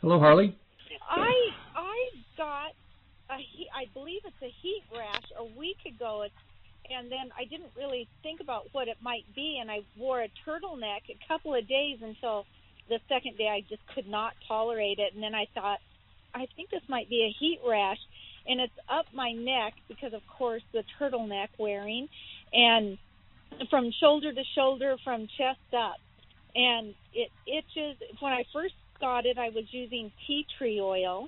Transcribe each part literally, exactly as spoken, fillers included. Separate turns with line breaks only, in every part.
Hello, Harley.
I I got a heat, I believe it's a heat rash a week ago, it's, and then I didn't really think about what it might be, and I wore a turtleneck a couple of days until the second day I just could not tolerate it, and then I thought, I think this might be a heat rash, and it's up my neck because, of course, the turtleneck wearing, and from shoulder to shoulder, from chest up, and it itches. When I first got it, I was using tea tree oil,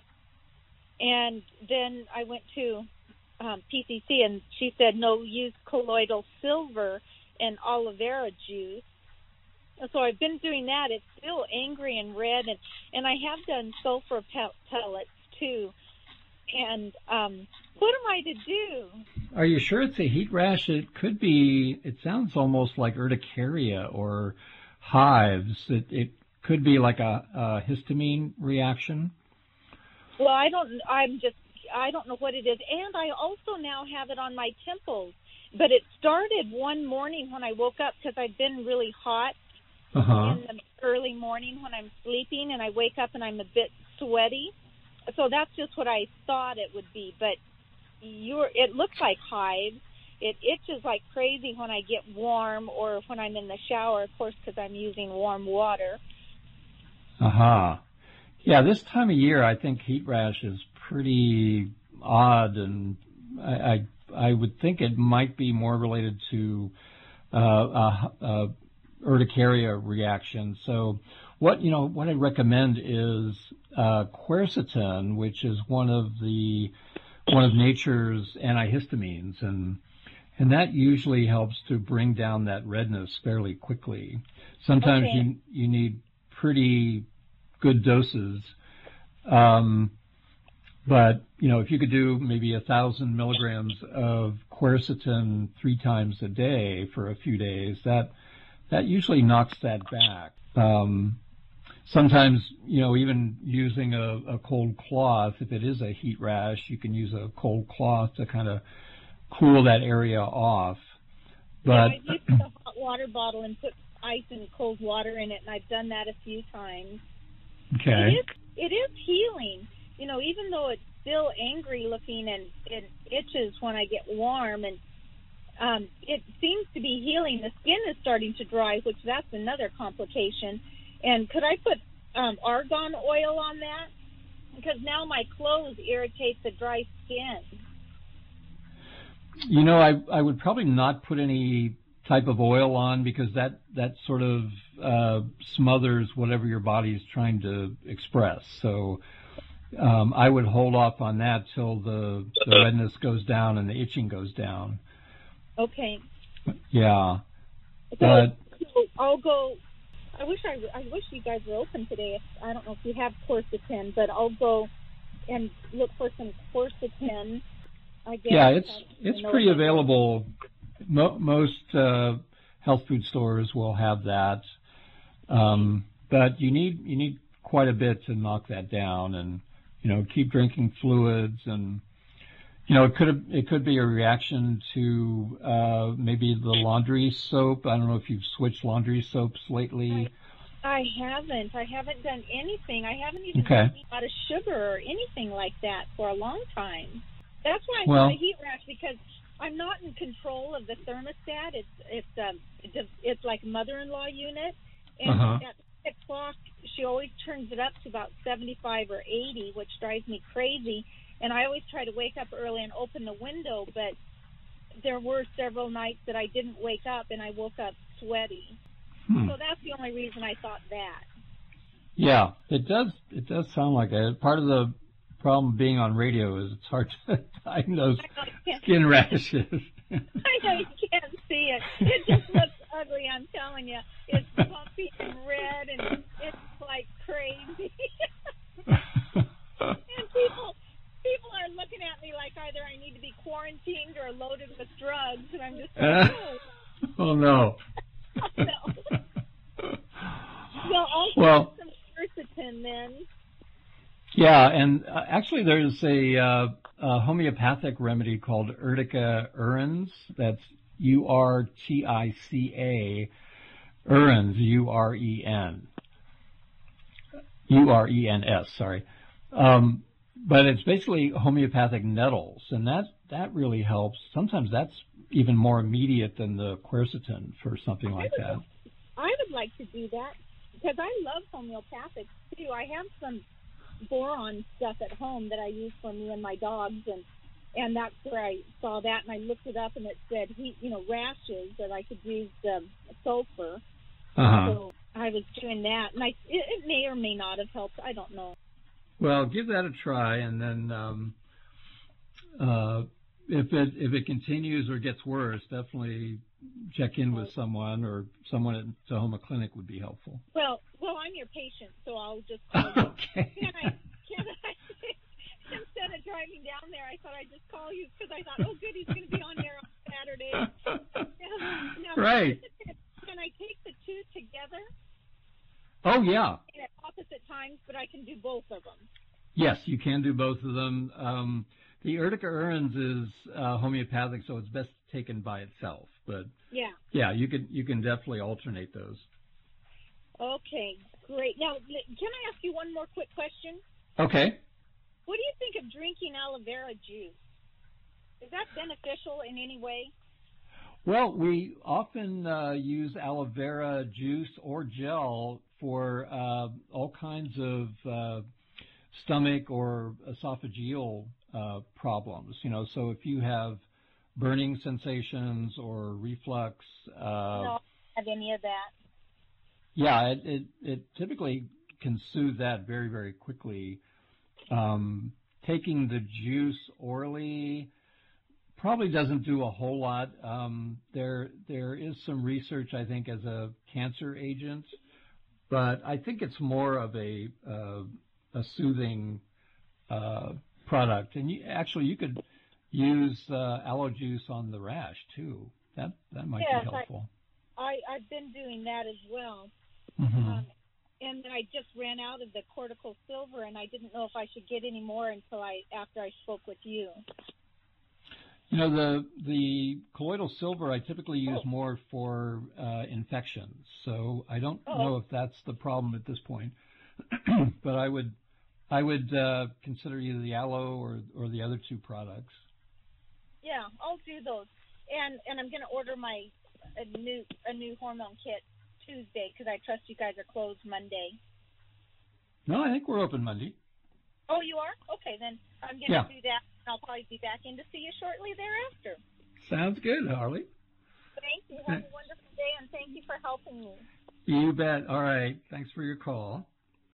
and then I went to um, P C C, and she said, no, use colloidal silver and aloe vera juice. And so I've been doing that. It's still angry and red, and, and I have done sulfur pel- pellets, too. And um, what am I to do?
Are you sure it's a heat rash? It could be, it sounds almost like urticaria or hives. It, it could be like a, a histamine reaction.
Well, I don't, I'm just, I don't know what it is. And I also now have it on my temples. But it started one morning when I woke up because I've been really hot
uh-huh.
in the early morning when I'm sleeping, and I wake up and I'm a bit sweaty. So that's just what I thought it would be. But you're, it looks like hives. It itches like crazy when I get warm or when I'm in the shower, of course, because I'm using warm water.
Uh-huh. Yeah, this time of year, I think heat rash is pretty odd, and I I, I would think it might be more related to uh, a, a urticaria reaction. So, what you know, what I recommend is uh, quercetin, which is one of the one of nature's antihistamines, and and that usually helps to bring down that redness fairly quickly. Sometimes
Okay.
you you need pretty good doses. Um, but, you know, if you could do maybe a thousand milligrams of quercetin three times a day for a few days, that that usually knocks that back. Um, sometimes, you know, even using a, a cold cloth, if it is a heat rash, you can use a cold cloth to kind of cool that area off. But
yeah, I've used a hot water bottle and put ice and cold water in it, and I've done that a few times.
okay.
It is, it is healing. You know, even though it's still angry looking and it itches when I get warm, and um, it seems to be healing. The skin is starting to dry, which that's another complication. And could I put um, argan oil on that? Because now my clothes irritate the dry skin.
You know, I I would probably not put any type of oil on, because that that sort of uh, smothers whatever your body's trying to express. So um, I would hold off on that till the, the redness goes down and the itching goes down.
Okay.
Yeah.
So,
But
so I'll go. I wish I, I wish you guys were open today. I don't know if you have quercetin, but I'll go and look for some quercetin. I guess.
yeah, it's
I
it's
know
pretty
it.
available. Mo- most uh, health food stores will have that, um, but you need you need quite a bit to knock that down, and you know, keep drinking fluids, and you know, it could it could be a reaction to uh, maybe the laundry soap. I don't know if you've switched laundry soaps lately.
I, I haven't. I haven't done anything. I haven't even
Okay.
done a lot of sugar or anything like that for a long time. That's why I
Well-
got a heat rash, because I'm not in control of the thermostat. It's it's um it's, it's like a mother-in-law unit, and
Uh-huh.
at six o'clock she always turns it up to about seventy-five or eighty, which drives me crazy. And I always try to wake up early and open the window, but there were several nights that I didn't wake up, and I woke up sweaty.
Hmm.
So that's the only reason I thought that.
Yeah, it does. It does sound like it. Part of the problem being on radio is it's hard to diagnose
I know you can't,
skin rashes.
I know you can't see it. It just looks ugly, I'm telling you. It's bumpy and red, and it's like crazy. And people people are looking at me like either I need to be quarantined or loaded with drugs, and I'm just like, oh.
Oh, no.
No. Well, I'll
Well-
get some quercetin then.
Yeah, and uh, actually there's a, uh, a homeopathic remedy called Urtica urens. That's U R T I C A, urens, U R E N. U R E N S, sorry. Um, but it's basically homeopathic nettles, and that, that really helps. Sometimes that's even more immediate than the quercetin for something like
I would,
that.
I would like to do that because I love homeopathic too. I have some boron stuff at home that I use for me and my dogs, and and that's where I saw that, and I looked it up, and it said, he, you know, rashes, that I could use um, sulfur.
Uh-huh.
So I was doing that, and I, it, it may or may not have helped. I don't know.
Well, give that a try, and then um, uh, if it if it continues or gets worse, definitely check in with someone, or someone at Tahoma Clinic would be helpful.
Well, well, I'm your patient, so I'll just call you.
Okay.
Can I? Can I? Instead of driving down there, I thought I'd just call you because I thought, oh, good, he's going to be on there on Saturday. Now,
Right.
Can I take the two together?
Oh, yeah.
At opposite times, but I can do both of them.
Yes, you can do both of them. Um, the Urtica urens is uh, homeopathic, so it's best taken by itself. But
yeah,
yeah, you can you can definitely alternate those.
Okay, great. Now, can I ask you one more quick question?
Okay.
What do you think of drinking aloe vera juice? Is that beneficial in any way?
Well, we often uh, use aloe vera juice or gel for uh, all kinds of uh, stomach or esophageal uh, problems. You know, so if you have burning sensations or reflux, uh,
no, have any of that.
Yeah, it, it it typically can soothe that very very quickly. Um, taking the juice orally probably doesn't do a whole lot. Um, there there is some research, I think, as a cancer agent, but I think it's more of a uh, a soothing uh, product. And you, actually, you could use uh, aloe juice on the rash too. That that might
yes,
be helpful.
I, I I've been doing that as well.
Mm-hmm.
Um, and then I just ran out of the cortical silver, and I didn't know if I should get any more until I after I spoke with you.
You know, the the colloidal silver I typically use
Oh.
more for uh, infections, so I don't
Oh.
know if that's the problem at this point. But I would I would uh, consider either the aloe or or the other two products.
Yeah, I'll do those, and and I'm going to order my a new a new hormone kit Tuesday because I trust you guys are closed Monday.
No, I think we're open Monday.
Oh, you are? Okay, then I'm going to
Yeah.
do that. I'll probably be back in to see you shortly thereafter.
Sounds good, Harley.
Thank you. Have a wonderful day, and thank you for helping me.
You bet. All right. Thanks for your call.